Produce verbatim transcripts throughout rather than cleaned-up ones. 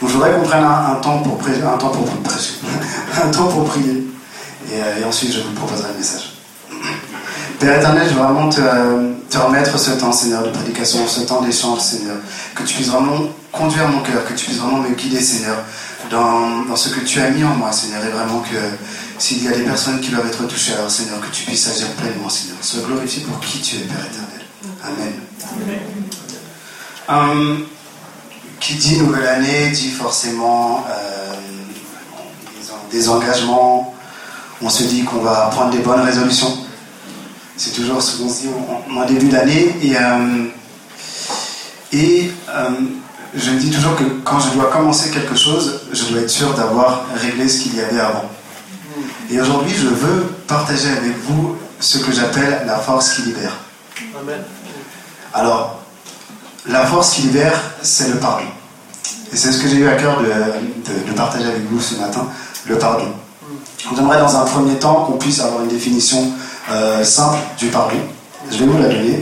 Donc je voudrais qu'on prenne un, un temps pour prêcher, un temps pour prêcher, un temps pour prier. Et, euh, et ensuite, je vous proposerai le message. Père éternel, je veux vraiment te, te remettre ce temps, Seigneur, de prédication, ce temps d'échange, Seigneur. Que tu puisses vraiment conduire mon cœur, que tu puisses vraiment me guider, Seigneur, dans, dans ce que tu as mis en moi, Seigneur. Et vraiment que s'il y a des personnes qui doivent être touchées, alors, Seigneur, que tu puisses agir pleinement, Seigneur. Sois glorifié pour qui tu es, Père éternel. Amen. Amen. Um, qui dit nouvelle année, dit forcément euh, des engagements. On se dit qu'on va prendre des bonnes résolutions. C'est toujours ce qu'on se dit en, en début d'année. Et, euh, et euh, je me dis toujours que quand je dois commencer quelque chose, je dois être sûr d'avoir réglé ce qu'il y avait avant. Et aujourd'hui, je veux partager avec vous ce que j'appelle la force qui libère. Amen. Alors, la force qui libère, c'est le pardon. Et c'est ce que j'ai eu à cœur de, de, de partager avec vous ce matin, le pardon. J'aimerais dans un premier temps qu'on puisse avoir une définition euh, simple du pardon. Je vais vous la donner.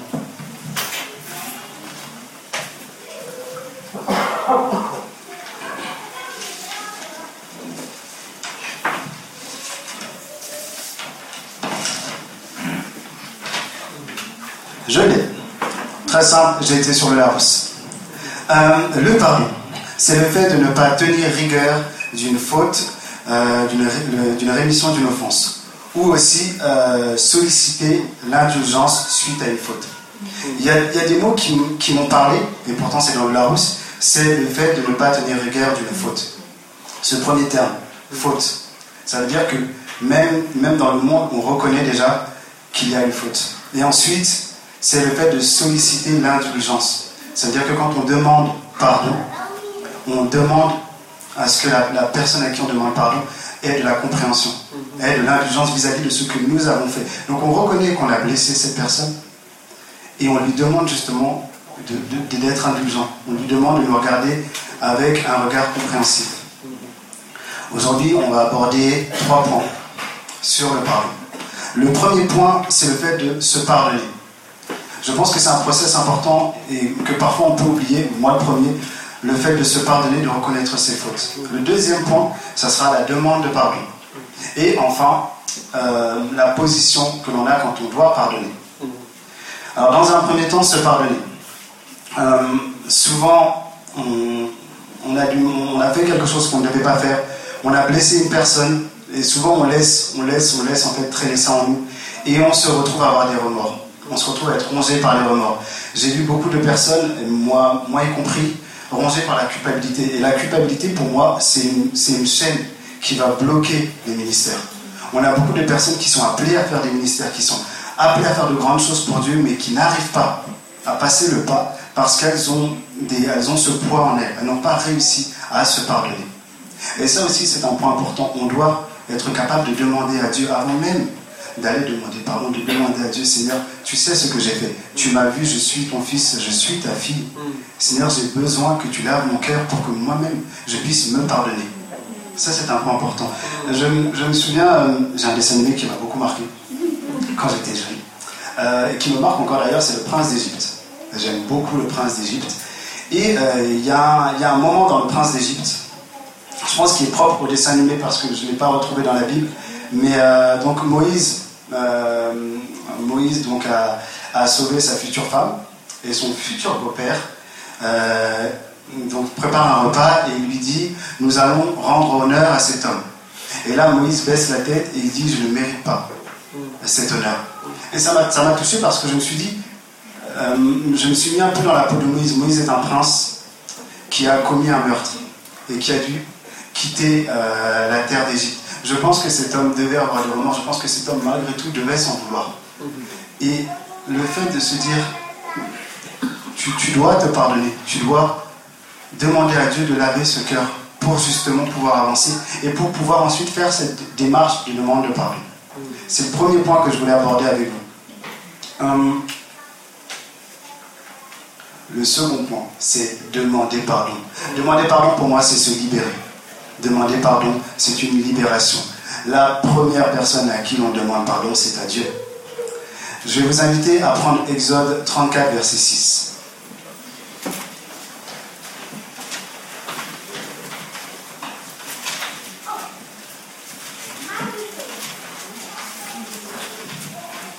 Je l'ai. Très simple, j'ai été sur le Larousse. Euh, le pardon, c'est le fait de ne pas tenir rigueur d'une faute, euh, d'une, ré, d'une rémission d'une offense. Ou aussi euh, solliciter l'indulgence suite à une faute. Il y a, il y a des mots qui, qui m'ont parlé, et pourtant c'est dans le Larousse, c'est le fait de ne pas tenir rigueur d'une faute. Ce premier terme, faute, ça veut dire que même, même dans le monde, on reconnaît déjà qu'il y a une faute. Et ensuite, c'est le fait de solliciter l'indulgence. Ça veut dire que quand on demande pardon, on demande à ce que la, la personne à qui on demande pardon ait de la compréhension, ait de l'indulgence vis-à-vis de ce que nous avons fait. Donc on reconnaît qu'on a blessé cette personne et on lui demande justement de, de, d'être indulgent. On lui demande de nous regarder avec un regard compréhensif. Aujourd'hui, on va aborder trois points sur le pardon. Le premier point, c'est le fait de se pardonner. Je pense que c'est un process important et que parfois on peut oublier, moi le premier, le fait de se pardonner, de reconnaître ses fautes. Le deuxième point, ça sera la demande de pardon. Et enfin, euh, la position que l'on a quand on doit pardonner. Alors dans un premier temps, se pardonner. Euh, souvent, on, on, a dû, on a fait quelque chose qu'on ne devait pas faire, on a blessé une personne, et souvent on laisse, on laisse, on laisse en fait traîner ça en nous, et on se retrouve à avoir des remords. On se retrouve à être rongé par les remords. J'ai vu beaucoup de personnes, moi, moi y compris, rongées par la culpabilité. Et la culpabilité, pour moi, c'est une, c'est une chaîne qui va bloquer les ministères. On a beaucoup de personnes qui sont appelées à faire des ministères, qui sont appelées à faire de grandes choses pour Dieu, mais qui n'arrivent pas à passer le pas parce qu'elles ont, des, elles ont ce poids en elles. Elles n'ont pas réussi à se pardonner. Et ça aussi, c'est un point important. On doit être capable de demander à Dieu avant même d'aller demander pardon, de demander à Dieu, Seigneur, tu sais ce que j'ai fait. Tu m'as vu, je suis ton fils, je suis ta fille. Seigneur, j'ai besoin que tu laves mon cœur pour que moi-même, je puisse me pardonner. Ça, c'est un point important. Je, je me souviens, euh, j'ai un dessin animé qui m'a beaucoup marqué quand j'étais jeune. Euh, et qui me marque encore d'ailleurs, c'est le Prince d'Égypte. J'aime beaucoup le Prince d'Égypte. Et euh, il y, a, y a un moment dans le Prince d'Égypte, je pense qu'il est propre au dessin animé parce que je ne l'ai pas retrouvé dans la Bible, mais euh, donc Moïse, euh, Moïse donc a, a sauvé sa future femme et son futur beau-père euh, donc prépare un repas et il lui dit « Nous allons rendre honneur à cet homme ». Et là Moïse baisse la tête et il dit « Je ne mérite pas cet honneur ». Et ça m'a, ça m'a touché parce que je me suis dit, euh, je me suis mis un peu dans la peau de Moïse. Moïse est un prince qui a commis un meurtre et qui a dû quitter euh, la terre d'Égypte. Je pense que cet homme devait avoir des remords, je pense que cet homme, malgré tout, devait s'en vouloir. Et le fait de se dire, tu, tu dois te pardonner, tu dois demander à Dieu de laver ce cœur pour justement pouvoir avancer et pour pouvoir ensuite faire cette démarche de demande de pardon. C'est le premier point que je voulais aborder avec vous. Hum, le second point, c'est demander pardon. Demander pardon, pour moi, c'est se libérer. Demander pardon, c'est une libération. La première personne à qui l'on demande pardon, c'est à Dieu. Je vais vous inviter à prendre Exode trente-quatre, verset six.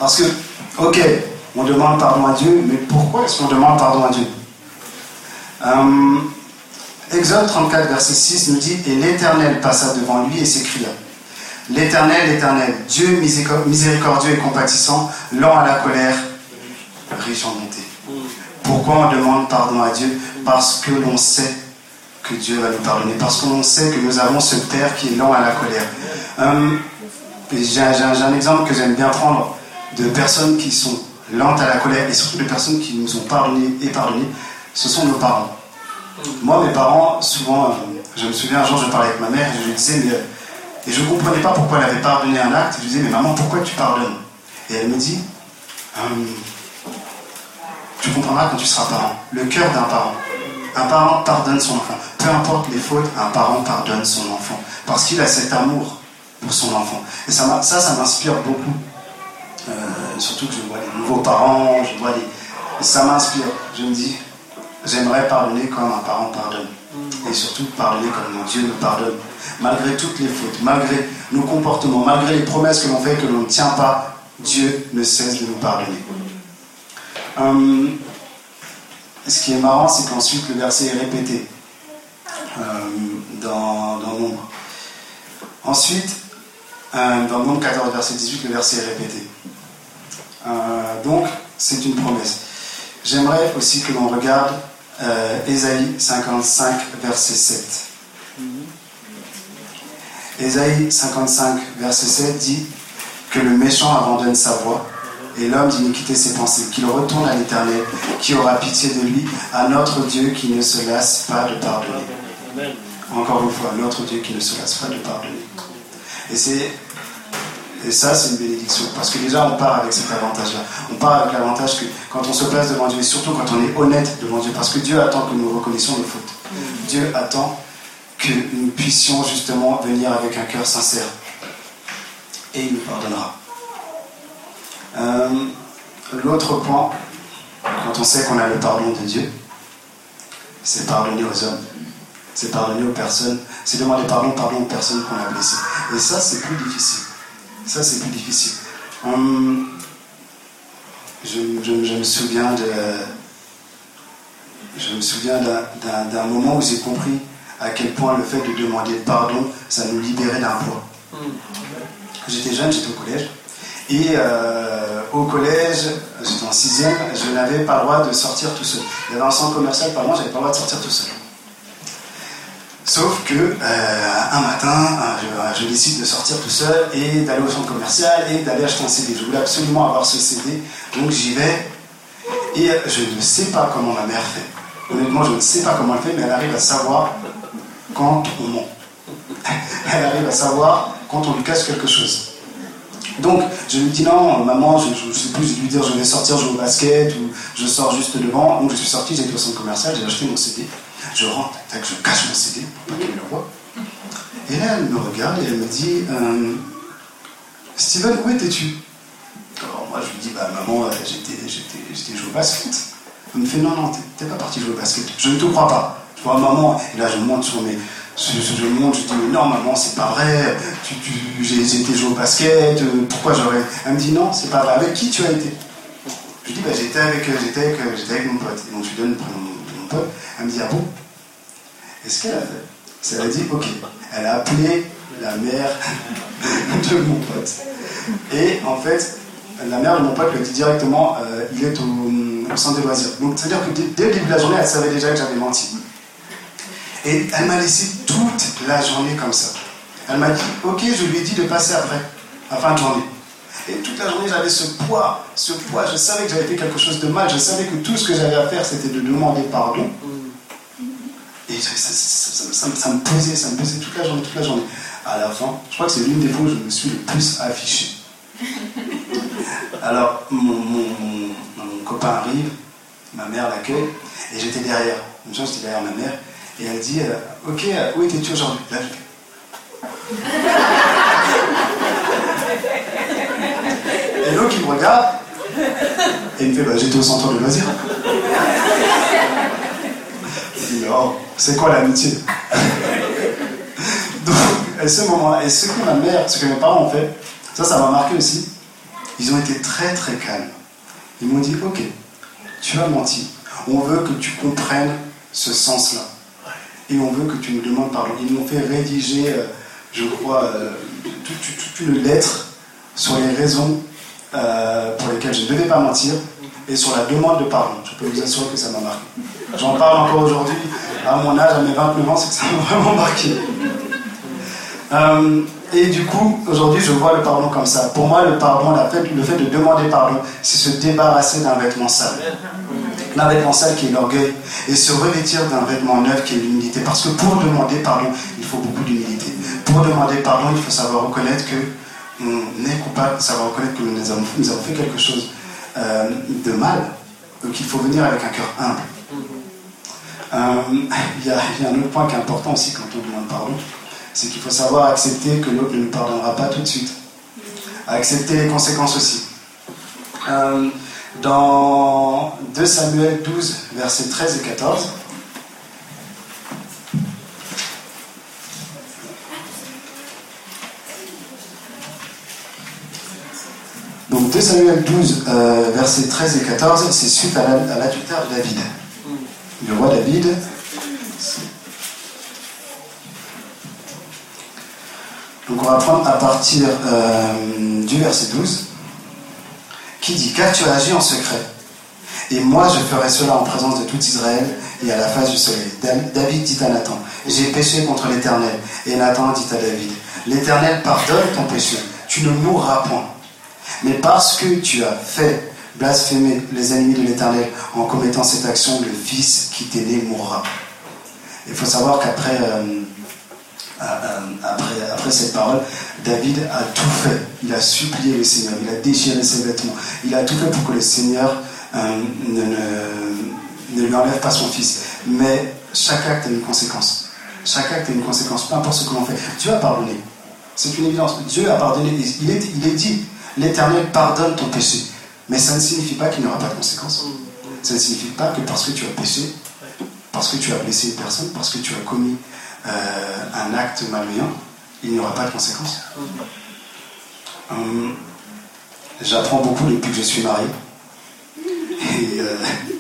Parce que, ok, on demande pardon à Dieu, mais pourquoi est-ce qu'on demande pardon à Dieu? euh, Exode trente-quatre, verset six nous dit « Et l'Éternel passa devant lui et s'écria. L'Éternel, l'Éternel, Dieu miséricordieux et compatissant, lent à la colère, riche en bonté. » Pourquoi on demande pardon à Dieu? Parce que l'on sait que Dieu va nous pardonner. Parce que l'on sait que nous avons ce Père qui est lent à la colère. Euh, j'ai, j'ai, j'ai un exemple que j'aime bien prendre de personnes qui sont lentes à la colère et surtout de personnes qui nous ont pardonné et pardonné. Ce sont nos parents. Moi, mes parents, souvent, je me souviens un jour, je parlais avec ma mère et je lui disais, mais, et je ne comprenais pas pourquoi elle avait pardonné un acte. Je lui disais, mais maman, pourquoi tu pardonnes? Et elle me dit, hum, tu comprendras quand tu seras parent. Le cœur d'un parent. Un parent pardonne son enfant. Peu importe les fautes, un parent pardonne son enfant. Parce qu'il a cet amour pour son enfant. Et ça, ça, ça m'inspire beaucoup. Euh, surtout que je vois les nouveaux parents, je vois les... ça m'inspire. Je me dis, j'aimerais pardonner comme un parent pardonne. Et surtout pardonner comme mon Dieu nous pardonne. Malgré toutes les fautes, malgré nos comportements, malgré les promesses que l'on fait et que l'on ne tient pas, Dieu ne cesse de nous pardonner. Euh, ce qui est marrant, c'est qu'ensuite le verset est répété euh, dans, dans Nombre. Ensuite, euh, dans Nombre quatorze, verset dix-huit, le verset est répété. Euh, donc, c'est une promesse. J'aimerais aussi que l'on regarde euh, Ésaïe cinquante-cinq, verset sept. Ésaïe cinquante-cinq, verset sept dit que le méchant abandonne sa voie et l'homme d'iniquité ses pensées, qu'il retourne à l'Éternel, qui aura pitié de lui, à notre Dieu qui ne se lasse pas de pardonner. Amen. Encore une fois, notre Dieu qui ne se lasse pas de pardonner. Et, c'est, et ça, c'est une bénédiction, parce que déjà, on part avec cet avantage-là. On part avec l'avantage que quand on se place devant Dieu, et surtout quand on est honnête devant Dieu, parce que Dieu attend que nous reconnaissions nos fautes. Dieu attend que nous puissions justement venir avec un cœur sincère. Et il nous pardonnera. Euh, l'autre point, quand on sait qu'on a le pardon de Dieu, c'est pardonner aux hommes, c'est pardonner aux personnes, c'est demander pardon, pardon aux personnes qu'on a blessées. Et ça, c'est plus difficile. Ça, c'est plus difficile. Hum, je, je, je me souviens de, je me souviens d'un, d'un, d'un moment où j'ai compris à quel point le fait de demander pardon, ça nous libérait d'un poids. J'étais jeune, j'étais au collège. Et euh, au collège, j'étais en sixième, je n'avais pas le droit de sortir tout seul. Il y avait un centre commercial par moi, j'avais pas le droit de sortir tout seul. Sauf que euh, un matin, je, je décide de sortir tout seul et d'aller au centre commercial et d'aller acheter un C D. Je voulais absolument avoir ce C D, donc j'y vais. Et je ne sais pas comment ma mère fait. Honnêtement, je ne sais pas comment elle fait, mais elle arrive à savoir quand on ment. Elle arrive à savoir quand on lui cache quelque chose. Donc, je lui dis non, maman, je ne sais plus, je vais lui dire je vais sortir jouer au basket ou je sors juste devant. Donc, je suis sorti, j'ai été au centre commercial, j'ai acheté mon C D. Je rentre, tac, je cache mon C D pour pas qu'elle le voie. Et là, elle me regarde et elle me dit euh, Steven, où étais-tu? Alors, moi, je lui dis bah, maman, j'étais, j'étais, j'étais joué au basket. Elle me fait non, non, t'es, t'es pas parti jouer au basket. Je ne te crois pas. Je vois maman, et là, je monte sur mes. Je, je, je monte, je dis mais non maman c'est pas vrai, tu, tu, j'ai, j'ai été jouer au basket, euh, pourquoi j'aurais... Elle me dit non c'est pas vrai, avec qui tu as été? Je dis bah j'étais avec, j'étais avec, j'étais avec mon pote, et donc je lui donne le prénom de mon pote, elle me dit ah bon? Et ce qu'elle a fait, c'est qu'elle a dit ok, elle a appelé la mère de mon pote, et en fait la mère de mon pote lui a dit directement euh, il est au, au centre de loisirs, donc c'est à dire que dès, dès le début de la journée elle savait déjà que j'avais menti. Et elle m'a laissé toute la journée comme ça. Elle m'a dit, ok, je lui ai dit de passer après, à fin de journée. Et toute la journée, j'avais ce poids, ce poids. Je savais que j'avais fait quelque chose de mal. Je savais que tout ce que j'avais à faire, c'était de demander pardon. Et ça, ça, ça, ça, ça me pesait, ça me pesait toute la journée, toute la journée. À la fin, je crois que c'est l'une des fois où je me suis le plus affiché. Alors, mon, mon, mon, mon copain arrive, ma mère l'accueille, et j'étais derrière. Une chance, j'étais derrière ma mère. Et elle dit, euh, ok, euh, où étais-tu aujourd'hui? Là, je fais. Et l'autre, il me regarde, et il me fait, bah, j'étais au centre de loisirs. Je dis, oh, c'est quoi l'amitié? Donc, à ce moment-là, et ce que ma mère, ce que mes parents ont fait, ça, ça m'a marqué aussi. ils ont été très très calmes. Ils m'ont dit, ok, tu as menti. On veut que tu comprennes ce sens-là. Et on veut que tu nous demandes pardon. Ils m'ont fait rédiger, euh, je crois, euh, toute, toute, toute une lettre sur les raisons euh, pour lesquelles je ne devais pas mentir et sur la demande de pardon. Je peux vous assurer que ça m'a marqué. J'en parle encore aujourd'hui, à mon âge, à mes vingt-neuf ans, c'est que ça m'a vraiment marqué. Euh, et du coup, aujourd'hui, je vois le pardon comme ça. Pour moi, le pardon, la fait, le fait de demander pardon, c'est se débarrasser d'un vêtement sale. D'un vêtement sale qui est l'orgueil, et se revêtir d'un vêtement neuf qui est l'humilité. Parce que pour demander pardon, il faut beaucoup d'humilité. Pour demander pardon, il faut savoir reconnaître que on est coupable, savoir reconnaître que nous avons, nous avons fait quelque chose euh, de mal. Donc il faut venir avec un cœur humble. Euh, il y a, il y a un autre point qui est important aussi quand on demande pardon, c'est qu'il faut savoir accepter que l'autre ne nous pardonnera pas tout de suite. Accepter les conséquences aussi. Euh, dans deux Samuel douze, versets treize et quatorze, donc deux Samuel douze, euh, versets treize et quatorze, c'est suite à l'adultère de David. Le roi David. Donc on va prendre à partir euh, du verset douze, qui dit « Car tu as agi en secret, et moi je ferai cela en présence de tout Israël et à la face du soleil. » David dit à Nathan « J'ai péché contre l'Éternel. » Et Nathan dit à David « L'Éternel pardonne ton péché, tu ne mourras point. Mais parce que tu as fait blasphémer les ennemis de l'Éternel en commettant cette action, le fils qui t'est né mourra. » Il faut savoir qu'après... Euh, Après, après cette parole, David a tout fait. Il a supplié le Seigneur, il a déchiré ses vêtements, il a tout fait pour que le Seigneur euh, ne, ne, ne lui enlève pas son fils. Mais chaque acte a une conséquence. Chaque acte a une conséquence, peu importe ce que l'on fait. Dieu a pardonné. C'est une évidence. Dieu a pardonné. Il est, il est dit, l'Éternel pardonne ton péché. Mais ça ne signifie pas qu'il n'y aura pas de conséquences. Ça ne signifie pas que parce que tu as péché, parce que tu as blessé une personne, parce que tu as commis Euh, un acte malveillant, il n'y aura pas de conséquences. Hum, j'apprends beaucoup depuis que je suis marié. Et euh,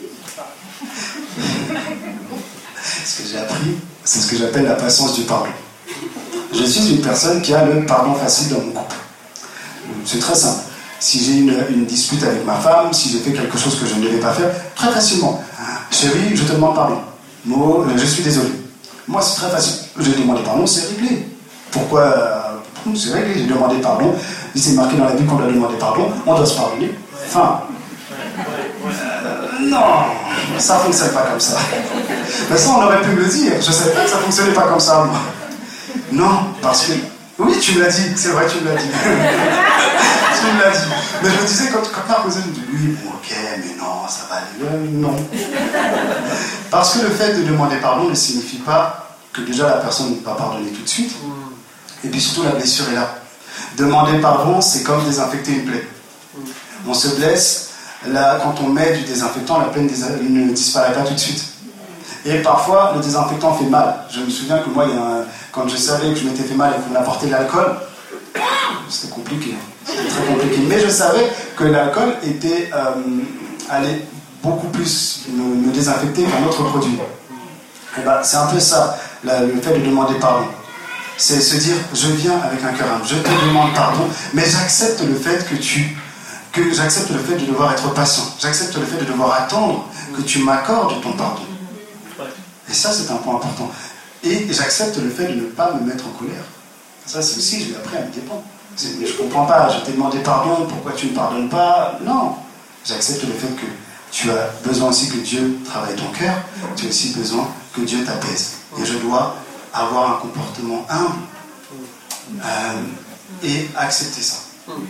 ce que j'ai appris, c'est ce que j'appelle la patience du pardon. Je suis une personne qui a le pardon facile dans mon couple. C'est très simple. Si j'ai une, une dispute avec ma femme, si j'ai fait quelque chose que je ne devais pas faire, très facilement. Chérie, je te demande pardon. Mo, je suis désolé. Moi, c'est très facile. J'ai demandé pardon, c'est réglé. Pourquoi euh, c'est réglé, j'ai demandé pardon. C'est marqué dans la Bible qu'on doit demander pardon. On doit se pardonner. Enfin, euh, non, ça ne fonctionne pas comme ça. Mais ça, on aurait pu me le dire. Je ne savais pas que ça ne fonctionnait pas comme ça, moi. Non, parce que... Oui, tu me l'as dit. C'est vrai, tu me l'as dit. Tu me l'as dit. Mais je me disais, quand, quand ma cousine me dit, oui, bon, ok, mais non, ça va aller. Euh, non. Parce que le fait de demander pardon ne signifie pas que déjà la personne ne va pas pardonner tout de suite. Et puis surtout, la blessure est là. Demander pardon, c'est comme désinfecter une plaie. On se blesse, là, quand on met du désinfectant, la plaie ne disparaît pas tout de suite. Et parfois, le désinfectant fait mal. Je me souviens que moi, il y a un, quand je savais que je m'étais fait mal et qu'on m'apportait de l'alcool, c'était compliqué. C'était très compliqué. Mais je savais que l'alcool était euh, allait beaucoup plus me, me désinfecter qu'un autre produit. Et ben, c'est un peu ça, la, le fait de demander pardon. C'est se dire, je viens avec un cœur humble, je te demande pardon, mais j'accepte le fait que tu... que j'accepte le fait de devoir être patient. J'accepte le fait de devoir attendre que tu m'accordes ton pardon. Et ça, c'est un point important. Et j'accepte le fait de ne pas me mettre en colère. Ça, c'est aussi, je l'ai appris à me dépendre. C'est, mais je ne comprends pas, je t'ai demandé pardon, pourquoi tu ne pardonnes pas? Non. J'accepte le fait que tu as besoin aussi que Dieu travaille ton cœur, tu as aussi besoin que Dieu t'apaise. Et je dois avoir un comportement humble euh, et accepter ça.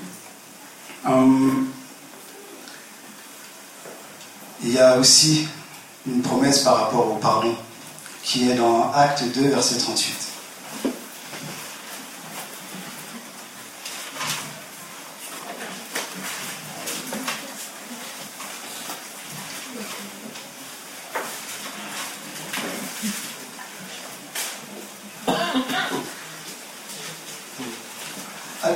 Hum, il y a aussi une promesse par rapport au pardon qui est dans Acte deux, verset trente-huit.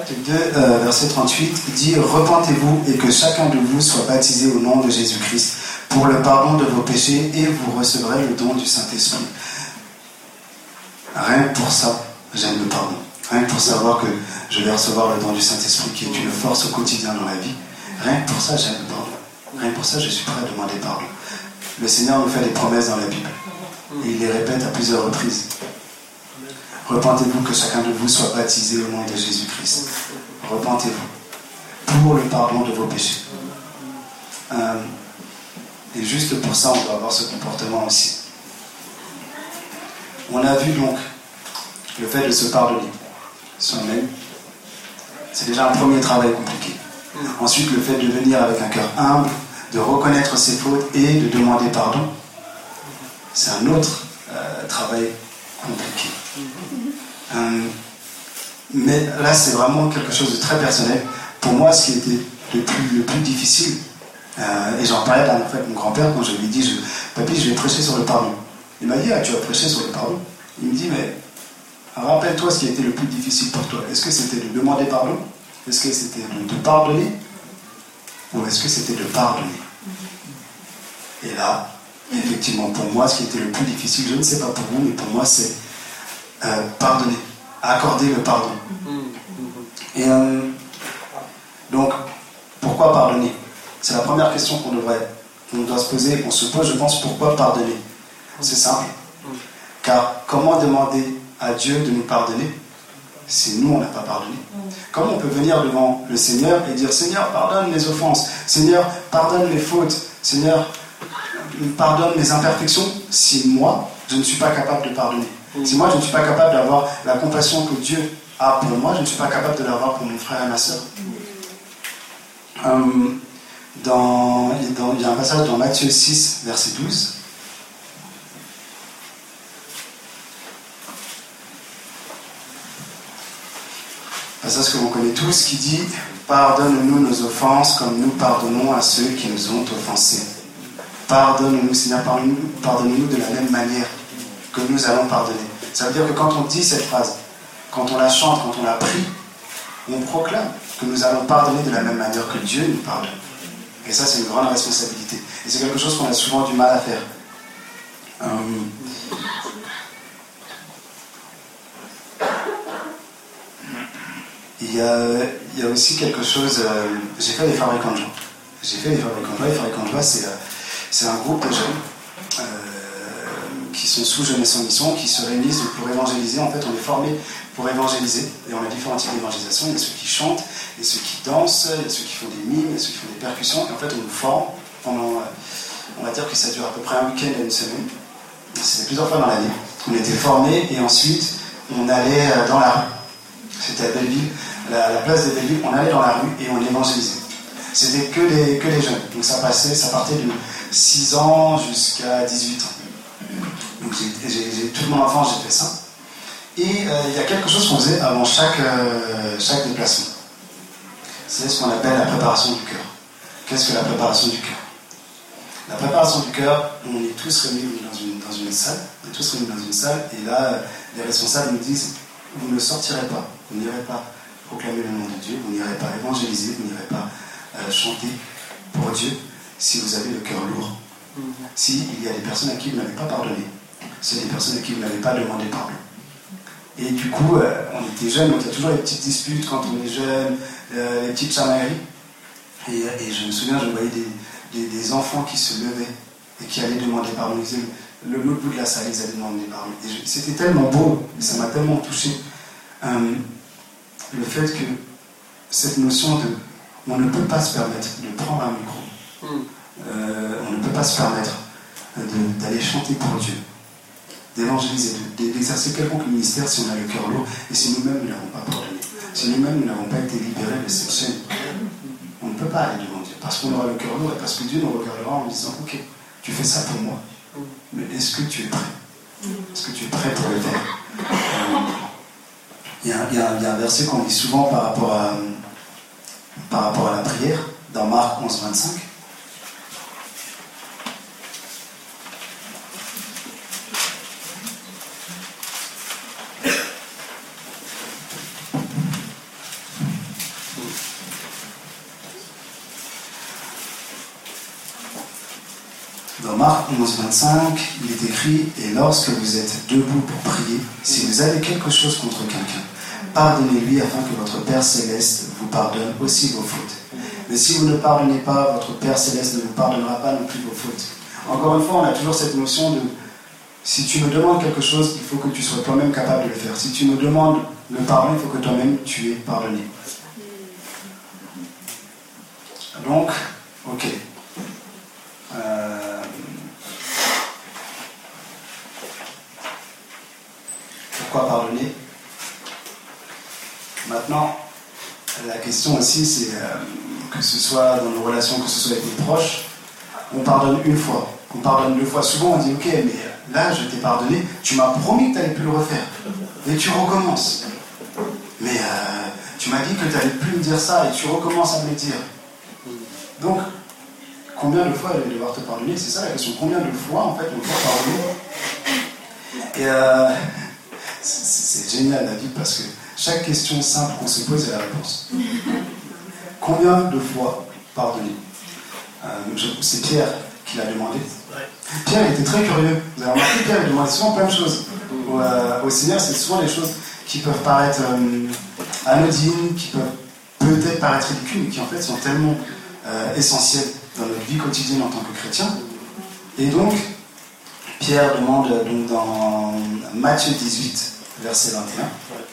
Acte deux, euh, verset trente-huit, dit « Repentez-vous et que chacun de vous soit baptisé au nom de Jésus-Christ pour le pardon de vos péchés et vous recevrez le don du Saint-Esprit. » Rien que pour ça, j'aime le pardon. Rien que pour savoir que je vais recevoir le don du Saint-Esprit qui est une force au quotidien dans la vie. Rien que pour ça, j'aime le pardon. Rien que pour ça, je suis prêt à demander pardon. Le Seigneur nous fait des promesses dans la Bible. Et il les répète à plusieurs reprises. Repentez-vous que chacun de vous soit baptisé au nom de Jésus-Christ. Repentez-vous pour le pardon de vos péchés. Euh, et juste pour ça, on doit avoir ce comportement aussi. On a vu donc le fait de se pardonner soi-même. C'est déjà un premier travail compliqué. Ensuite, le fait de venir avec un cœur humble, de reconnaître ses fautes et de demander pardon, c'est un autre euh, travail compliqué. Euh, mais là, c'est vraiment quelque chose de très personnel. Pour moi, ce qui était le plus, le plus difficile, euh, et j'en parlais la dernière fois avec mon grand-père quand je lui ai dit je, « Papy, je vais prêcher sur le pardon. » Il m'a dit « Ah, tu vas prêcher sur le pardon ?» Il me dit « Mais rappelle-toi ce qui a été le plus difficile pour toi. Est-ce que c'était de demander pardon? Est-ce que c'était de te pardonner? Ou est-ce que c'était de pardonner ?» Et là, effectivement, pour moi, ce qui était le plus difficile, je ne sais pas pour vous, mais pour moi, c'est euh, pardonner, accorder le pardon. Et euh, donc, pourquoi pardonner? C'est la première question qu'on devrait, qu'on doit se poser. On se pose, je pense, pourquoi pardonner? C'est simple. Car comment demander à Dieu de nous pardonner si nous, on n'a pas pardonné? Comment on peut venir devant le Seigneur et dire « Seigneur, pardonne mes offenses. Seigneur, pardonne mes fautes. Seigneur, pardonne mes imperfections. » si moi, je ne suis pas capable de pardonner. Si moi, je ne suis pas capable d'avoir la compassion que Dieu a pour moi, je ne suis pas capable de l'avoir pour mon frère et ma soeur. Euh, dans, dans, il y a un passage dans Matthieu six, verset douze. Passage que l'on connaît tous, qui dit « Pardonne-nous nos offenses comme nous pardonnons à ceux qui nous ont offensés. » Pardonne-nous, Seigneur, pardonne-nous, pardonne-nous de la même manière que nous allons pardonner. Ça veut dire que quand on dit cette phrase, quand on la chante, quand on la prie, on proclame que nous allons pardonner de la même manière que Dieu nous pardonne. Et ça, c'est une grande responsabilité. Et c'est quelque chose qu'on a souvent du mal à faire. Euh... Il y, a, il y a aussi quelque chose... Euh, j'ai fait les fabricants de joie. J'ai fait les fabricants de joie. Les fabricants de joie, c'est, euh, c'est un groupe de jeunes euh, qui sont sous Jeunesse en Mission, qui se réunissent pour évangéliser. En fait, on est formés pour évangéliser. Et on a différents types d'évangélisation. Il y a ceux qui chantent, il y a ceux qui dansent, il y a ceux qui font des mimes, il y a ceux qui font des percussions. Et en fait, on nous forme pendant... Euh, on va dire que ça dure à peu près un week-end à une semaine. C'était plusieurs fois dans l'année. On était formés et ensuite, on allait euh, dans la rue. C'était à Belleville, la, la place de Belleville, on allait dans la rue et on évangélisait. C'était que les, que les jeunes, donc ça passait, ça partait de six ans jusqu'à dix-huit ans. Donc j'ai, j'ai, j'ai, toute mon enfance j'ai fait ça. Et euh, il y a quelque chose qu'on faisait avant chaque, euh, chaque déplacement. C'est ce qu'on appelle la préparation du cœur. Qu'est-ce que la préparation du cœur? La préparation du cœur, on est tous réunis dans une, dans une salle, on est tous réunis dans une salle, et là, les responsables nous disent, vous ne sortirez pas, vous n'irez pas proclamer le nom de Dieu, vous n'irez pas évangéliser, vous n'irez pas euh, chanter pour Dieu si vous avez le cœur lourd. Mm-hmm. S'il y a des personnes à qui vous n'avez pas pardonné, c'est des personnes à qui vous n'avez pas demandé pardon. Et du coup, euh, on était jeunes, donc il y a toujours les petites disputes quand on est jeune, euh, les petites chamailleries. Et, et je me souviens, je voyais des, des, des enfants qui se levaient et qui allaient demander pardon. Ils disaient, le l'autre bout de la salle, ils allaient demander pardon. Et je, c'était tellement beau, ça m'a tellement touché. Euh, le fait que cette notion de on ne peut pas se permettre de prendre un micro, euh, on ne peut pas se permettre de, d'aller chanter pour Dieu, d'évangéliser, de, d'exercer quelconque ministère si on a le cœur lourd et si nous-mêmes nous n'avons pas pardonné, si nous-mêmes nous n'avons pas été libérés de cette chaîne. On ne peut pas aller devant Dieu parce qu'on aura le cœur lourd et parce que Dieu nous regardera en disant ok, tu fais ça pour moi, mais est-ce que tu es prêt? Est-ce que tu es prêt pour le faire? Il y, a, il, y a, il y a un verset qu'on lit souvent par rapport à, par rapport à la prière, dans Marc onze, vingt-cinq. Marc onze, vingt-cinq, il est écrit « Et lorsque vous êtes debout pour prier, si vous avez quelque chose contre quelqu'un, pardonnez-lui afin que votre Père Céleste vous pardonne aussi vos fautes. Mais si vous ne pardonnez pas, votre Père Céleste ne vous pardonnera pas non plus vos fautes. » Encore une fois, on a toujours cette notion de « Si tu me demandes quelque chose, il faut que tu sois toi-même capable de le faire. Si tu me demandes le pardon, il faut que toi-même tu aies pardonné. » Donc, ok. Euh, pourquoi pardonner? Maintenant, la question aussi, c'est euh, que ce soit dans nos relations, que ce soit avec nos proches, on pardonne une fois, on pardonne deux fois. Souvent, on dit, ok, mais là, je t'ai pardonné, tu m'as promis que tu n'allais plus le refaire. Et tu recommences. Mais euh, tu m'as dit que tu n'allais plus me dire ça, et tu recommences à me le dire. Donc, combien de fois je vais devoir te pardonner? C'est ça la question. Combien de fois, en fait, on doit pardonner? Et euh, c'est, c'est génial la vie parce que chaque question simple qu'on se pose, c'est la réponse. Combien de fois pardonner? euh, je, C'est Pierre qui l'a demandé. Pierre était très curieux. Vous avez remarqué, Pierre il demande souvent plein de choses. Au, euh, au Seigneur, c'est souvent des choses qui peuvent paraître euh, anodines, qui peuvent peut-être paraître ridicules, mais qui en fait sont tellement euh, essentielles dans notre vie quotidienne en tant que chrétien. Et donc, Pierre demande donc dans Matthieu dix-huit, verset vingt et un.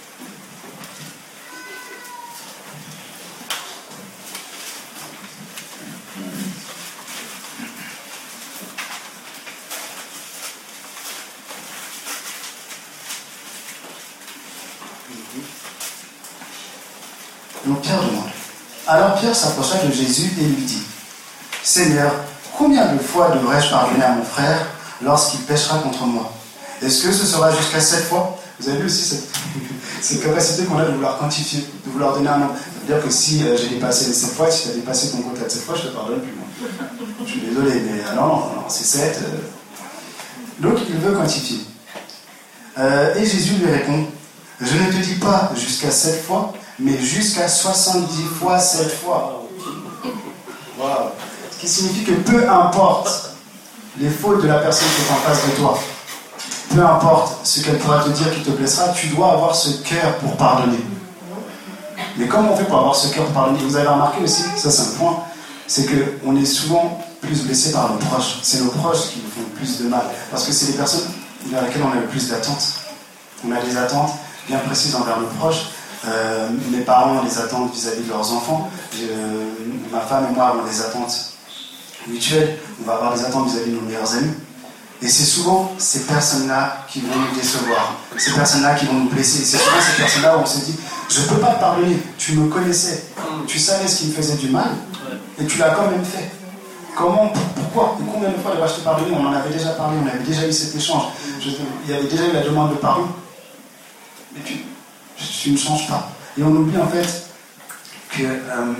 Donc Pierre demande. Alors Pierre s'approcha de Jésus et lui dit, « Seigneur, combien de fois devrais-je pardonner à mon frère lorsqu'il péchera contre moi? Est-ce que ce sera jusqu'à sept fois ?» Vous avez vu aussi cette, cette capacité qu'on a de vouloir quantifier, de vouloir donner un nombre. Ça veut dire que si euh, j'ai dépassé les sept fois, si tu as dépassé ton quota de sept fois, je ne te pardonne plus. Moi. Je suis désolé, mais euh, non, non, non, c'est sept. Euh... Donc il veut quantifier. Euh, et Jésus lui répond, « Je ne te dis pas jusqu'à sept fois, mais jusqu'à soixante-dix fois sept fois. » Wow. Ce qui signifie que peu importe les fautes de la personne qui est en face de toi, peu importe ce qu'elle pourra te dire qui te blessera, tu dois avoir ce cœur pour pardonner. Mais comment on fait pour avoir ce cœur pour pardonner? Vous avez remarqué aussi, ça c'est un point, c'est qu'on est souvent plus blessé par nos proches. C'est nos proches qui nous font le plus de mal. Parce que c'est les personnes vers lesquelles on a le plus d'attentes. On a des attentes bien précises envers nos proches. Euh, mes parents ont des attentes vis-à-vis de leurs enfants. Je, ma femme et moi avons des attentes mutuelles. On va avoir des attentes vis-à-vis de nos meilleurs amis. Et c'est souvent ces personnes-là qui vont nous décevoir. Ces personnes-là qui vont nous blesser. C'est souvent ces personnes-là où on se dit, je ne peux pas te pardonner. Tu me connaissais. Tu savais ce qui me faisait du mal. Et tu l'as quand même fait. Comment? Pourquoi? Et combien de fois devrais-je te pardonner? On en avait déjà parlé. On avait déjà eu cet échange. Je, il y avait déjà eu la demande de pardon. Et puis... tu ne changes pas. Et on oublie en fait que euh,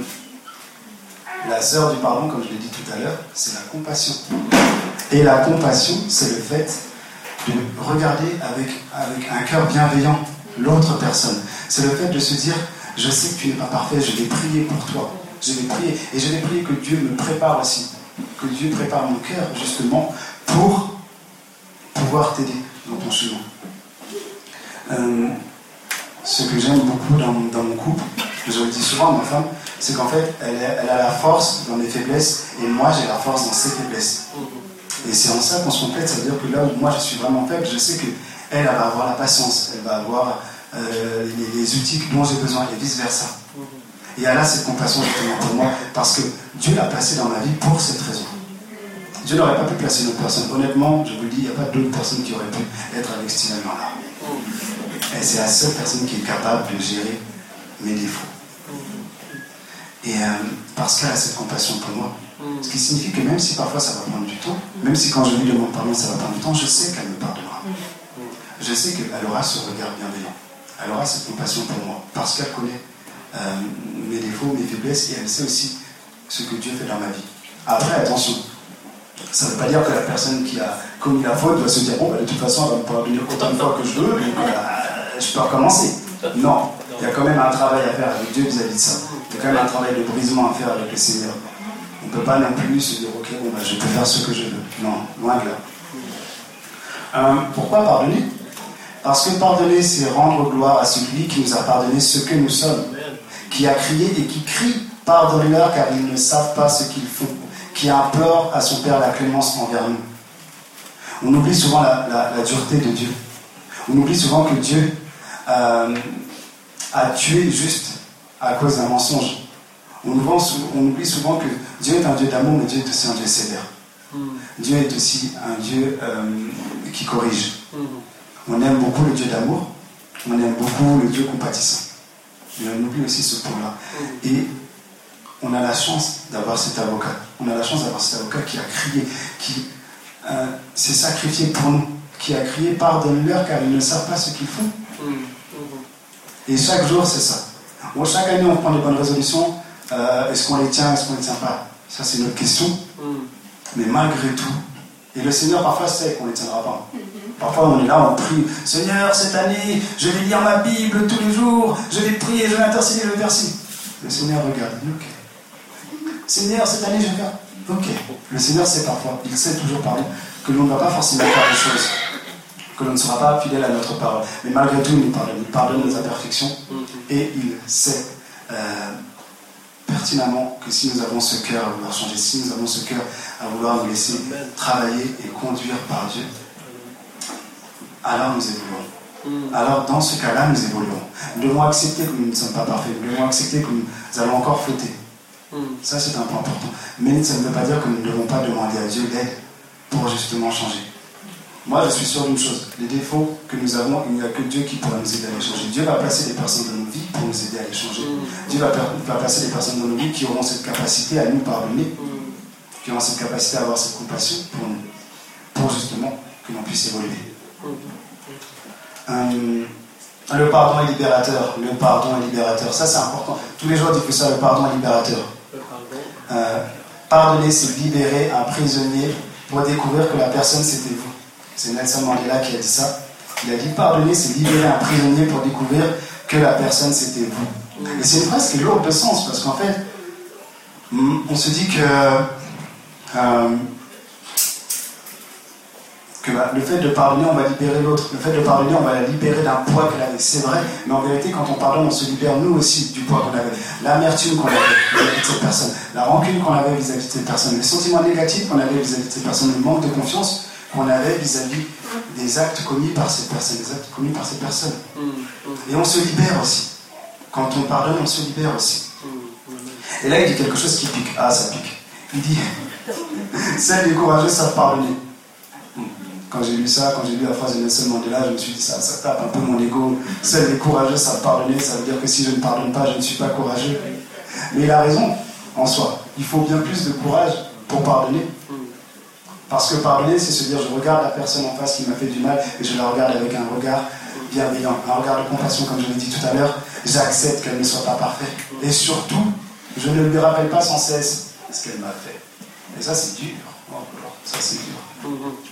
la sœur du pardon, comme je l'ai dit tout à l'heure, c'est la compassion. Et la compassion, c'est le fait de regarder avec, avec un cœur bienveillant l'autre personne. C'est le fait de se dire, je sais que tu n'es pas parfait, je vais prier pour toi. Je vais prier. Et je vais prier que Dieu me prépare aussi. Que Dieu prépare mon cœur justement pour pouvoir t'aider dans ton chemin. Euh, Ce que j'aime beaucoup dans, dans mon couple, je le dis souvent à ma femme, c'est qu'en fait, elle, elle a la force dans mes faiblesses et moi, j'ai la force dans ses faiblesses. Et c'est en ça qu'on se complète, ça veut dire que là où moi, je suis vraiment faible, je sais qu'elle, elle va avoir la patience, elle va avoir euh, les, les outils dont j'ai besoin et vice-versa. Et elle a cette compassion justement pour moi, parce que Dieu l'a placée dans ma vie pour cette raison. Dieu n'aurait pas pu placer une autre personne. Honnêtement, je vous le dis, il n'y a pas d'autre personne qui aurait pu être avec Steven là. Et c'est la seule personne qui est capable de gérer mes défauts. Et euh, parce qu'elle a cette compassion pour moi. Ce qui signifie que même si parfois ça va prendre du temps, même si quand je lui demande pardon ça va prendre du temps, je sais qu'elle me pardonnera. Je sais qu'elle aura ce regard bienveillant. Elle aura cette compassion pour moi. Parce qu'elle connaît euh, mes défauts, mes faiblesses, et elle sait aussi ce que Dieu fait dans ma vie. Après, attention. Ça ne veut pas dire que la personne qui a commis la faute doit se dire, bon, bah, de toute façon, elle va me pardonner autant de fois que je veux, donc euh, je peux recommencer. Non, il y a quand même un travail à faire avec Dieu vis-à-vis de ça. Il y a quand même un travail de brisement à faire avec le Seigneur. On ne peut pas non plus se dire, ok, bon, bah, je peux faire ce que je veux. Non, loin de là. Euh, pourquoi pardonner? Parce que pardonner, c'est rendre gloire à celui qui nous a pardonné ce que nous sommes, qui a crié et qui crie, pardonne-leur car ils ne savent pas ce qu'ils font, qui implore à son Père la clémence envers nous. On oublie souvent la, la, la dureté de Dieu. On oublie souvent que Dieu euh, a tué juste à cause d'un mensonge. On, on oublie souvent que Dieu est un Dieu d'amour, mais Dieu est aussi un Dieu sévère. Mm. Dieu est aussi un Dieu euh, qui corrige. Mm. On aime beaucoup le Dieu d'amour, on aime beaucoup le Dieu compatissant. Mais on oublie aussi ce point-là. Mm. Et on a la chance d'avoir cet avocat. On a la chance d'avoir cet avocat qui a crié, qui euh, s'est sacrifié pour nous, qui a crié pardonne-leur car ils ne savent pas ce qu'ils font. Mm. Et chaque jour, c'est ça. Bon, chaque année, on prend des bonnes résolutions. Euh, est-ce qu'on les tient, est-ce qu'on ne les tient pas? Ça, c'est notre question. Mm. Mais malgré tout, et le Seigneur, parfois, sait qu'on ne les tiendra pas. Mm-hmm. Parfois, on est là, on prie. Seigneur, cette année, je vais lire ma Bible tous les jours. Je vais prier, je vais intercéder le verset. Le Seigneur regarde. Ok. Seigneur, cette année, je vais faire. Ok. Le Seigneur sait parfois, il sait toujours, pardon, que l'on ne va pas forcément faire des choses, que l'on ne sera pas fidèle à notre parole. Mais malgré tout, il nous pardonne. Il pardonne nos imperfections. Mm-hmm. Et il sait euh, pertinemment que si nous avons ce cœur à vouloir changer, si nous avons ce cœur à vouloir nous laisser travailler et conduire par Dieu, alors nous évoluerons. Mm. Alors dans ce cas-là, nous évoluerons. Nous devons accepter que nous ne sommes pas parfaits, nous devons accepter que nous allons encore fauter. Mm. Ça, c'est un point important. Mais ça ne veut pas dire que nous ne devons pas demander à Dieu l'aide pour justement changer. Moi, je suis sûr d'une chose, les défauts que nous avons, il n'y a que Dieu qui pourra nous aider à les changer. Dieu va placer des personnes dans nos vies pour nous aider à les changer. Mm. Dieu va, va placer des personnes dans nos vies qui auront cette capacité à nous pardonner, mm. qui auront cette capacité à avoir cette compassion pour nous, pour justement que l'on puisse évoluer. Mm. Euh, le pardon est libérateur. Le pardon est libérateur. Ça, c'est important. Tous les jours, on dit que ça, le pardon est libérateur. Euh, pardonner, c'est libérer un prisonnier pour découvrir que la personne, c'était vous. C'est Nelson Mandela qui a dit ça. Il a dit pardonner, c'est libérer un prisonnier pour découvrir que la personne c'était vous. Et c'est une phrase qui est lourde de sens parce qu'en fait, on se dit que, euh, que bah, le fait de pardonner, on va libérer l'autre. Le fait de pardonner, on va la libérer d'un poids qu'elle avait. C'est vrai, mais en vérité, quand on pardonne, on se libère nous aussi du poids qu'on avait. L'amertume qu'on avait vis-à-vis de cette personne, la rancune qu'on avait vis-à-vis de cette personne, les sentiments négatifs qu'on avait vis-à-vis de cette personne, le manque de confiance qu'on avait vis-à-vis des actes commis par cette personne, des actes commis par cette personne. Et on se libère aussi. Quand on pardonne, on se libère aussi. Et là, il dit quelque chose qui pique. Ah, ça pique. Il dit, seuls les courageux savent pardonner. Quand j'ai lu ça, quand j'ai lu la phrase de Nelson Mandela, je me suis dit, ça, ça tape un peu mon ego. Seuls les courageux savent pardonner, ça veut dire que si je ne pardonne pas, je ne suis pas courageux. Mais il a raison, en soi. Il faut bien plus de courage pour pardonner. Parce que pardonner, c'est se dire, je regarde la personne en face qui m'a fait du mal et je la regarde avec un regard bienveillant, un regard de compassion, comme je l'ai dit tout à l'heure. J'accepte qu'elle ne soit pas parfaite. Et surtout, je ne lui rappelle pas sans cesse ce qu'elle m'a fait. Et ça, c'est dur. Oh, ça, c'est dur.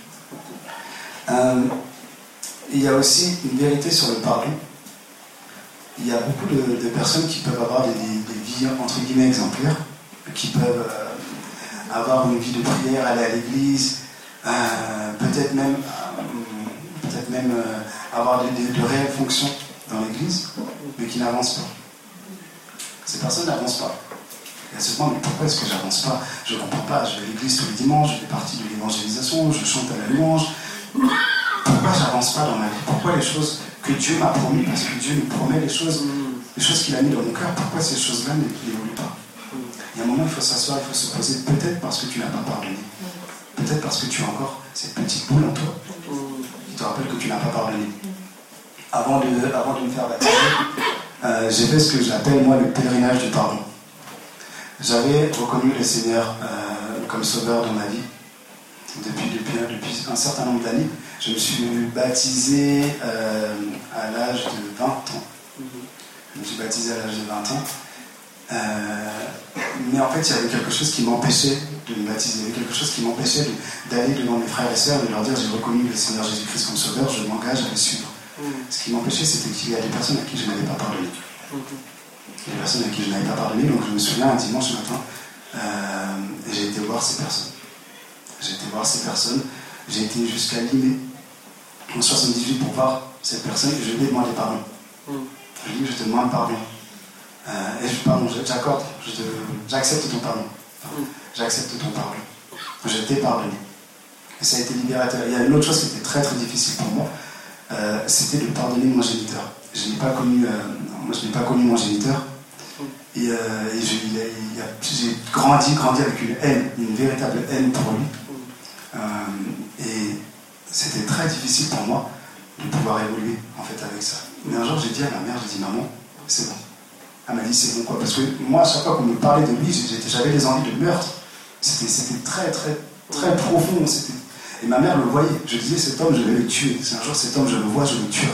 Euh, il y a aussi une vérité sur le pardon. Il y a beaucoup de, de personnes qui peuvent avoir des, des, des vies, entre guillemets, exemplaires, qui peuvent... Euh, avoir une vie de prière, aller à l'église, euh, peut-être même, euh, peut-être même euh, avoir de, de, de réelles fonctions dans l'église, mais qui n'avancent pas. Ces personnes n'avancent pas. Et elles se demandent, mais pourquoi est-ce que j'avance pas? Je ne comprends pas, je vais à l'église tous les dimanches, je fais partie de l'évangélisation, je chante à la louange. Pourquoi j'avance pas dans ma vie? Pourquoi les choses que Dieu m'a promis, parce que Dieu nous promet les choses, les choses qu'il a mis dans mon cœur, pourquoi ces choses-là n'évoluent pas? Il y a un moment, il faut s'asseoir, il faut se poser, peut-être parce que tu n'as pas pardonné. Peut-être parce que tu as encore cette petite boule en toi qui te rappelle que tu n'as pas pardonné. Avant de, avant de me faire baptiser, euh, j'ai fait ce que j'appelle, moi, le pèlerinage du pardon. J'avais reconnu le Seigneur euh, comme sauveur dans ma vie depuis, depuis, depuis un certain nombre d'années. Je me suis baptisé euh, à l'âge de vingt ans. Je me suis baptisé à l'âge de vingt ans. Euh, mais en fait, il y avait quelque chose qui m'empêchait de me baptiser. Il y avait quelque chose qui m'empêchait de, d'aller devant mes frères et sœurs et de leur dire j'ai reconnu le Seigneur Jésus-Christ comme sauveur, je m'engage à le suivre. Mm. Ce qui m'empêchait, c'était qu'il y a des personnes à qui je n'avais pas pardonné. Mm. Des personnes à qui je n'avais pas pardonné. Donc je me souviens un dimanche matin, Euh, et j'ai été voir ces personnes. J'ai été voir ces personnes. J'ai été jusqu'à Limay, en soixante-dix-huit, pour voir cette personne et je lui ai demandé pardon. Mm. Je lui ai dit, je te demande pardon. Euh, et je pardon, j'accorde, je te, j'accepte ton pardon. Mm. J'accepte ton pardon. Je t'ai pardonné. Et ça a été libérateur. Il y a une autre chose qui était très très difficile pour moi, euh, c'était de pardonner mon géniteur. Je n'ai pas connu, euh, moi je n'ai pas connu mon géniteur. Et, euh, et je, il a, il a, j'ai grandi, grandi avec une haine, une véritable haine pour lui. Euh, et c'était très difficile pour moi de pouvoir évoluer en fait avec ça. Mais un jour j'ai dit à ma mère, j'ai dit maman, c'est bon. Elle m'a dit c'est bon quoi, parce que moi à chaque fois qu'on me parlait de lui, j'avais des envies de meurtre. C'était, c'était très très très profond. C'était... Et ma mère le voyait. Je disais cet homme je vais le tuer. Si un jour cet homme je le vois, je le tuerai.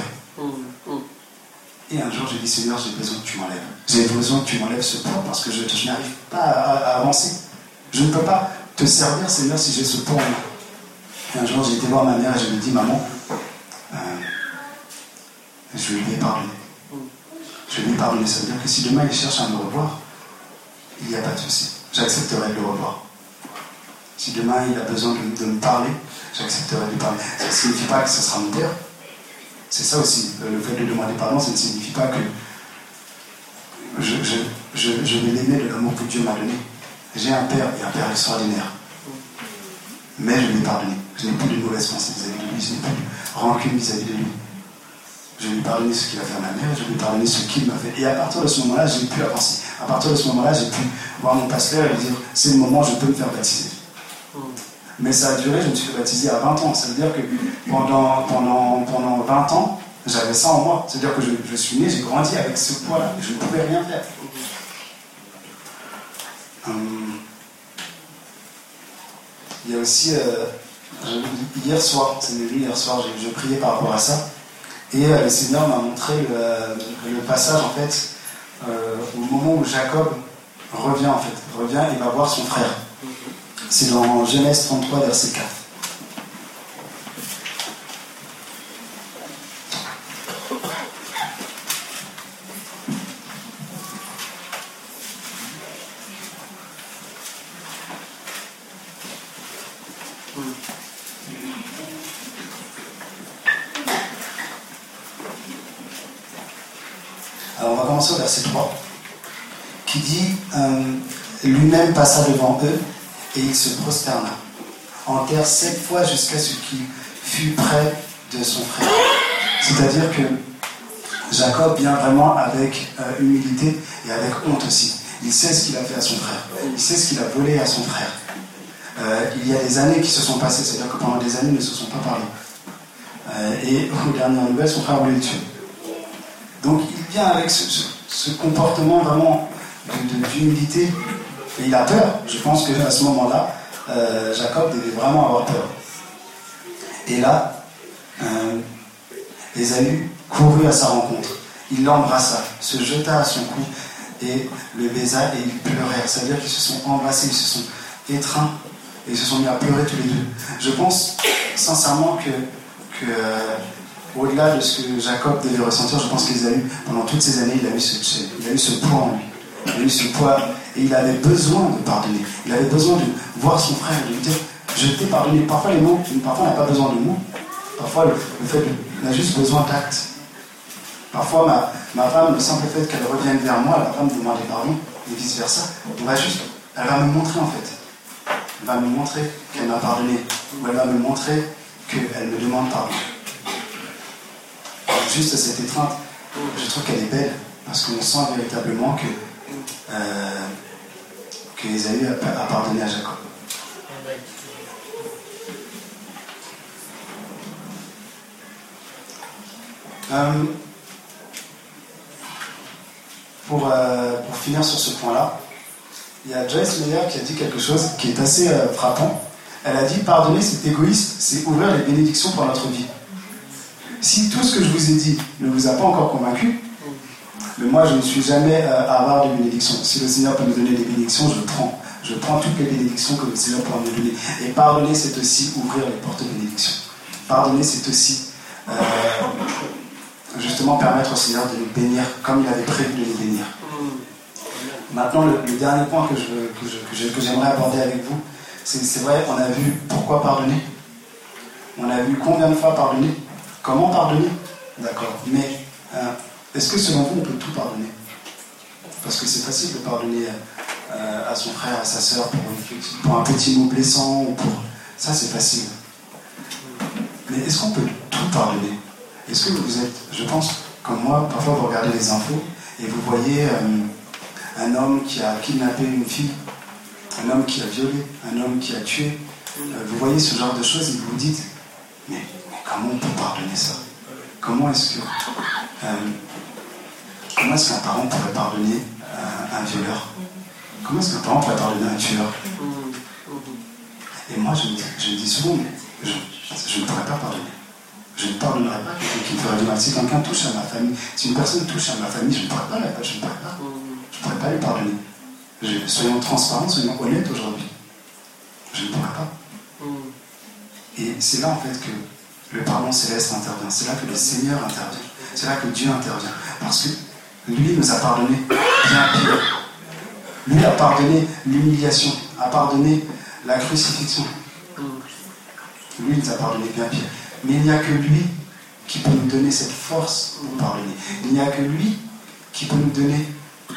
Et un jour j'ai dit Seigneur, j'ai besoin que tu m'enlèves. J'ai besoin que tu m'enlèves ce poids parce que je, je n'arrive pas à, à avancer. Je ne peux pas te servir Seigneur si j'ai ce poids en moi. Et un jour j'ai été voir ma mère et je lui ai dit maman, euh, je lui ai pardonné. Je lui ai pardonné. Ça veut dire que si demain il cherche à me revoir, il n'y a pas de souci. J'accepterai de le revoir. Si demain il a besoin de, de me parler, j'accepterai de lui parler. Ça ne signifie pas que ce sera mon père. C'est ça aussi, le fait de demander pardon, ça ne signifie pas que je, je, je, je vais l'aimer de l'amour que Dieu m'a donné. J'ai un père et un père extraordinaire. Mais je lui ai pardonné. Je n'ai plus de mauvaise pensée vis-à-vis de lui, je n'ai plus de rancune vis-à-vis de lui. Je lui ai pardonné ce qu'il a fait à ma mère, je lui ai pardonné ce qu'il m'a fait. Et à partir de ce moment-là, j'ai pu avancer. À partir de ce moment-là, j'ai pu voir mon pasteur et lui dire c'est le moment, je peux me faire baptiser. Mais ça a duré, je me suis fait baptiser à vingt ans. Ça veut dire que pendant, pendant, pendant vingt ans, j'avais ça en moi. C'est-à-dire que je, je suis né, j'ai grandi avec ce poids-là. Je ne pouvais rien faire. Hum. Il y a aussi, euh, je, hier soir, c'est venu hier soir, je, je priais par rapport à ça. Et euh, le Seigneur m'a montré le, le passage, en fait, euh, au moment où Jacob revient, en fait, revient et va voir son frère. C'est dans Genèse trente-trois, verset quatre. Alors on va commencer au verset trois, qui dit euh, lui-même passa devant eux et il se prosterna en terre sept fois jusqu'à ce qu'il fût près de son frère. C'est-à-dire que Jacob vient vraiment avec euh, humilité et avec honte aussi. Il sait ce qu'il a fait à son frère. Il sait ce qu'il a volé à son frère. Euh, il y a des années qui se sont passées, c'est-à-dire que pendant des années, ils ne se sont pas parlé. Euh, et aux dernières nouvelles, son frère voulait le tuer. Donc il vient avec ce, ce, ce comportement vraiment de, de, d'humilité. Et il a peur. Je pense qu'à ce moment-là, euh, Jacob devait vraiment avoir peur. Et là, euh, Ésaü courut à sa rencontre. Il l'embrassa, se jeta à son cou et le baisa et ils pleurèrent. C'est-à-dire qu'ils se sont embrassés, ils se sont étreints et ils se sont mis à pleurer tous les deux. Je pense sincèrement que, que euh, au-delà de ce que Jacob devait ressentir, je pense qu'Ésaü, pendant toutes ces années, il a eu ce, il a eu ce poids en lui. Il a eu ce poids et il avait besoin de pardonner. Il avait besoin de voir son frère et de lui dire je t'ai pardonné. Parfois les mots, parfois on n'a pas besoin de mots. Parfois le, le fait de, on a juste besoin d'actes. Parfois ma, ma femme, le simple fait qu'elle revienne vers moi, elle va pas me demander pardon et vice versa. On va juste, elle va me montrer en fait. Elle va me montrer qu'elle m'a pardonné. Ou elle va me montrer qu'elle me demande pardon. Juste cette étreinte, je trouve qu'elle est belle parce qu'on sent véritablement que Euh, que Ésaü a, a pardonné à Jacob. Euh, pour, euh, pour finir sur ce point-là, il y a Joyce Meyer qui a dit quelque chose qui est assez euh, frappant. Elle a dit pardonner, c'est égoïste, c'est ouvrir les bénédictions pour notre vie. Si tout ce que je vous ai dit ne vous a pas encore convaincu, mais moi, je ne suis jamais euh, avare de bénédictions. Si le Seigneur peut me donner des bénédictions, je prends. Je prends toutes les bénédictions que le Seigneur pourra me donner. Et pardonner, c'est aussi ouvrir les portes de bénédiction. Pardonner, c'est aussi euh, justement permettre au Seigneur de nous bénir comme il avait prévu de nous bénir. Maintenant, le, le dernier point que, je, que, je, que, je, que j'aimerais aborder avec vous, c'est, c'est vrai, on a vu pourquoi pardonner. On a vu combien de fois pardonner. Comment pardonner. D'accord. Mais euh, est-ce que selon vous, on peut tout pardonner? Parce que c'est facile de pardonner euh, à son frère, à sa sœur, pour, pour un petit mot blessant, ou pour... ça c'est facile. Mais est-ce qu'on peut tout pardonner? Est-ce que vous êtes, je pense, comme moi, parfois vous regardez les infos et vous voyez euh, un homme qui a kidnappé une fille, un homme qui a violé, un homme qui a tué, euh, vous voyez ce genre de choses et vous vous dites, mais, mais comment on peut pardonner ça? Comment est-ce que euh, comment est-ce qu'un parent pourrait pardonner euh, un violeur? Comment est-ce qu'un parent pourrait pardonner un tueur? Et moi je me, je me dis souvent, mais je, je ne pourrais pas pardonner. Je ne pardonnerai pas quelqu'un qui me ferait du mal. Si quelqu'un touche à ma famille, si une personne touche à ma famille, je ne pourrais pas, je ne pourrais pas, je ne pourrais pas lui pardonner. Je, soyons transparents, soyons honnêtes aujourd'hui. Je ne pourrais pas. Et c'est là en fait que le pardon céleste intervient. C'est là que le Seigneur intervient. C'est là que Dieu intervient. Parce que lui nous a pardonné bien pire. Lui a pardonné l'humiliation, a pardonné la crucifixion. Lui nous a pardonné bien pire. Mais il n'y a que lui qui peut nous donner cette force pour pardonner. Il n'y a que lui qui peut nous donner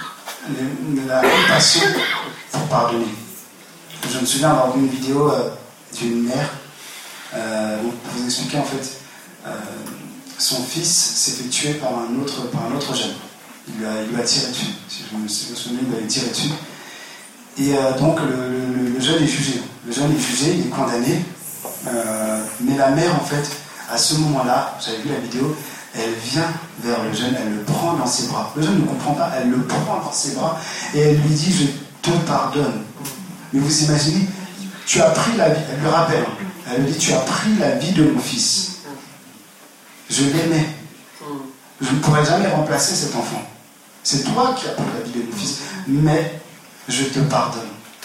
la compassion pour pardonner. Je me souviens avoir vu une vidéo euh, d'une mère euh, où vous expliquez en fait euh, son fils s'est fait tuer par un autre, par un autre jeune. Il lui a, il lui a tiré dessus. Si je me souviens, il lui a tiré dessus. Et euh, donc le, le, le jeune est jugé. Le jeune est jugé, il est condamné. Euh, mais la mère, en fait, à ce moment-là, j'avais vu la vidéo, elle vient vers le jeune, elle le prend dans ses bras. Le jeune ne comprend pas, elle le prend dans ses bras et elle lui dit, je te pardonne. Mais vous imaginez, tu as pris la vie, elle le rappelle, elle lui dit, tu as pris la vie de mon fils. Je l'aimais. Je ne pourrais jamais remplacer cet enfant. C'est toi qui as pris la vie de mon fils. Mais je te pardonne.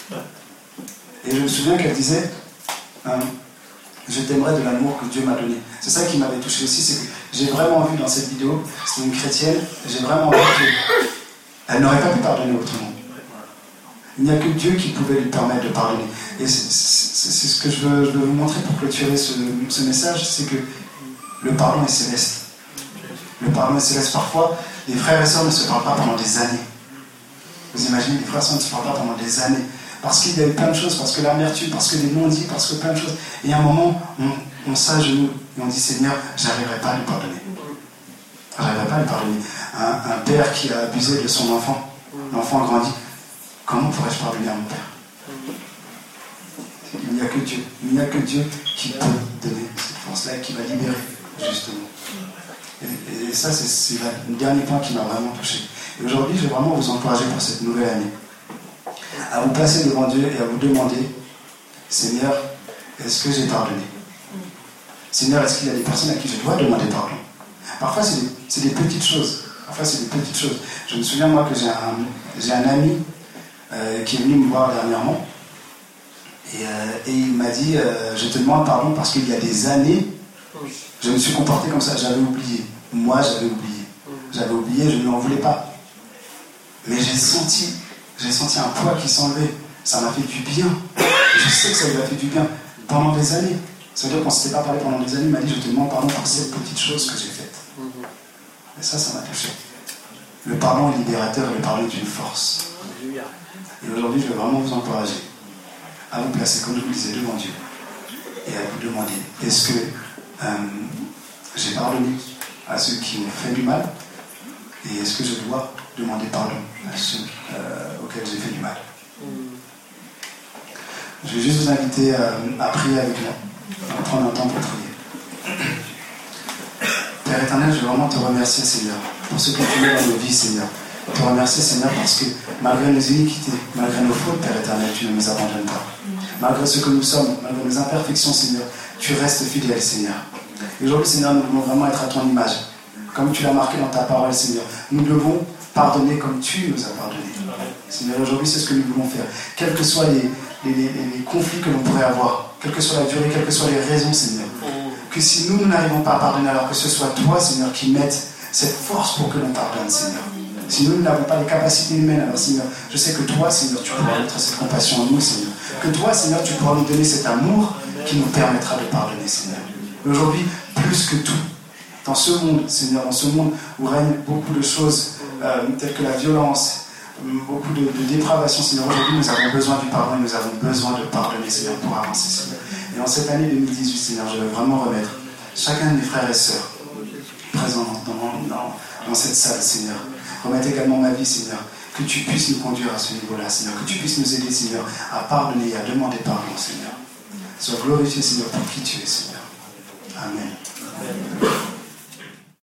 Et je me souviens qu'elle disait, hein, je t'aimerais de l'amour que Dieu m'a donné. C'est ça qui m'avait touché aussi, c'est que j'ai vraiment vu dans cette vidéo, c'est une chrétienne, j'ai vraiment vu qu'elle n'aurait pas pu pardonner autrement. Il n'y a que Dieu qui pouvait lui permettre de pardonner. Et c'est, c'est, c'est ce que je veux, je veux vous montrer pour clôturer ce, ce message, c'est que le pardon est céleste. Le pardon est céleste. Parfois, les frères et sœurs ne se parlent pas pendant des années. Vous imaginez, les frères et sœurs ne se parlent pas pendant des années. Parce qu'il y a eu plein de choses, parce que l'amertume, parce que les non-dits, parce que plein de choses. Et à un moment, on, on s'agenouille et on dit, Seigneur, j'arriverai pas à lui pardonner. J'arriverai pas à lui pardonner. Un, un père qui a abusé de son enfant, l'enfant grandit. Comment pourrais-je pardonner à mon père? Il n'y a que Dieu. Il n'y a que Dieu qui peut donner cette force-là et qui va libérer, justement. Et, et ça, c'est, c'est le dernier point qui m'a vraiment touché. Et aujourd'hui, je vais vraiment vous encourager pour cette nouvelle année à vous placer devant Dieu et à vous demander, Seigneur, est-ce que j'ai pardonné? Seigneur, est-ce qu'il y a des personnes à qui je dois demander pardon? Parfois, c'est des, c'est des petites choses. Parfois, c'est des petites choses. Je me souviens, moi, que j'ai un, j'ai un ami euh, qui est venu me voir dernièrement et, euh, et il m'a dit, euh, je te demande pardon parce qu'il y a des années, je me suis comporté comme ça, j'avais oublié. Moi, j'avais oublié. J'avais oublié, je ne lui en voulais pas. Mais j'ai senti... J'ai senti un poids qui s'enlevait. Ça m'a fait du bien. Je sais que ça lui a fait du bien. Pendant des années. Ça veut dire qu'on ne s'était pas parlé pendant des années. Il m'a dit, je te demande pardon pour cette petite chose que j'ai faite. Et ça, ça m'a touché. Le pardon est libérateur et le pardon est une force. Et aujourd'hui, je veux vraiment vous encourager à vous placer, comme je vous le disais, devant Dieu. Et à vous demander, est-ce que euh, j'ai pardonné à ceux qui m'ont fait du mal? Et est-ce que je dois demander pardon à ceux euh, auxquels j'ai fait du mal? Je vais juste vous inviter à, à prier avec moi, à prendre un temps pour prier. Père éternel, je veux vraiment te remercier, Seigneur, pour ce que tu fais dans nos vies, Seigneur. Te remercier, Seigneur, parce que malgré nos iniquités, malgré nos fautes, Père éternel, tu ne nous abandonnes pas. Malgré ce que nous sommes, malgré nos imperfections, Seigneur, tu restes fidèle, Seigneur. Et aujourd'hui, Seigneur, nous voulons vraiment être à ton image. Comme tu l'as marqué dans ta parole, Seigneur. Nous devons pardonner comme tu nous as pardonné. Seigneur, aujourd'hui, c'est ce que nous voulons faire. Quels que soient les, les, les, les conflits que l'on pourrait avoir, quelle que soit la durée, quelles que soient les raisons, Seigneur. Que si nous, nous n'arrivons pas à pardonner, alors que ce soit toi, Seigneur, qui mettes cette force pour que l'on pardonne, Seigneur. Si nous n'avons pas les capacités humaines, alors Seigneur, je sais que toi, Seigneur, tu pourras mettre cette compassion en nous, Seigneur. Que toi, Seigneur, tu pourras nous donner cet amour qui nous permettra de pardonner, Seigneur. Aujourd'hui, plus que tout, dans ce monde, Seigneur, dans ce monde où règnent beaucoup de choses euh, telles que la violence, beaucoup de, de dépravation, Seigneur, aujourd'hui, nous avons besoin du pardon et nous avons besoin de pardonner, Seigneur, pour avancer, Seigneur. Et en cette année deux mille dix-huit, Seigneur, je veux vraiment remettre chacun de mes frères et sœurs présents dans, dans, dans cette salle, Seigneur. Remettre également ma vie, Seigneur. Que tu puisses nous conduire à ce niveau-là, Seigneur. Que tu puisses nous aider, Seigneur, à pardonner et à demander pardon, Seigneur. Sois glorifié, Seigneur, pour qui tu es, Seigneur.